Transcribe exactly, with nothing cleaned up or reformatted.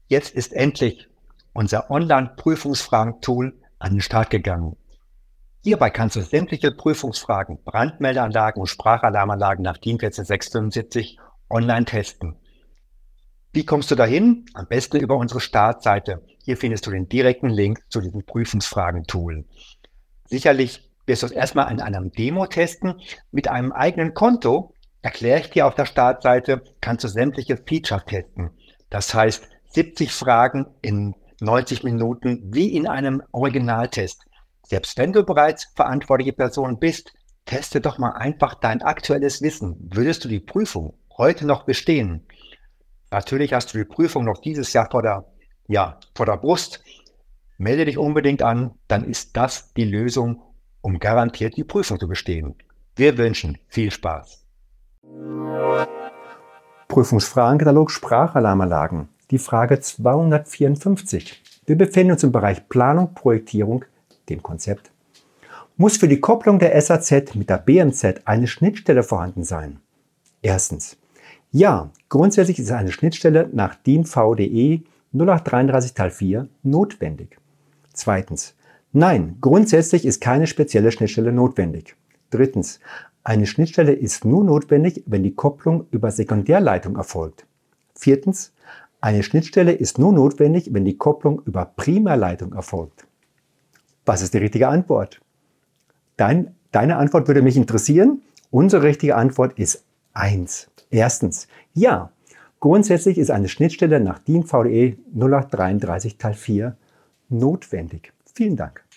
Jetzt ist endlich unser Online-Prüfungsfragen-Tool an den Start gegangen. Hierbei kannst du sämtliche Prüfungsfragen, Brandmeldeanlagen und Sprachalarmanlagen nach DIN vierzehn sechs fünfundsiebzig online testen. Wie kommst du dahin? Am besten über unsere Startseite. Hier findest du den direkten Link zu diesem Prüfungsfragen-Tool. Sicherlich wirst du es erstmal in einem Demo testen. Mit einem eigenen Konto, erkläre ich dir auf der Startseite, kannst du sämtliche Features testen. Das heißt, siebzig Fragen in neunzig Minuten wie in einem Originaltest. Selbst wenn du bereits verantwortliche Person bist, teste doch mal einfach dein aktuelles Wissen. Würdest du die Prüfung heute noch bestehen? Natürlich hast du die Prüfung noch dieses Jahr vor der, ja, vor der Brust. Melde dich unbedingt an, dann ist das die Lösung, um garantiert die Prüfung zu bestehen. Wir wünschen viel Spaß. Prüfungsfragenkatalog Sprachalarmanlagen. Die Frage zweihundertvierundfünfzig. Wir befinden uns im Bereich Planung, Projektierung, dem Konzept. Muss für die Kopplung der S A Z mit der B M Z eine Schnittstelle vorhanden sein? Erstens. Ja, grundsätzlich ist eine Schnittstelle nach DIN V D E null acht dreiunddreißig Teil vier notwendig. Zweitens. Nein, grundsätzlich ist keine spezielle Schnittstelle notwendig. Drittens. Eine Schnittstelle ist nur notwendig, wenn die Kopplung über Sekundärleitung erfolgt. Viertens. Eine Schnittstelle ist nur notwendig, wenn die Kopplung über Primärleitung erfolgt. Was ist die richtige Antwort? Dein, deine Antwort würde mich interessieren. Unsere richtige Antwort ist eins. Erstens. Ja, grundsätzlich ist eine Schnittstelle nach DIN V D E null acht dreiunddreißig Teil vier notwendig. Vielen Dank.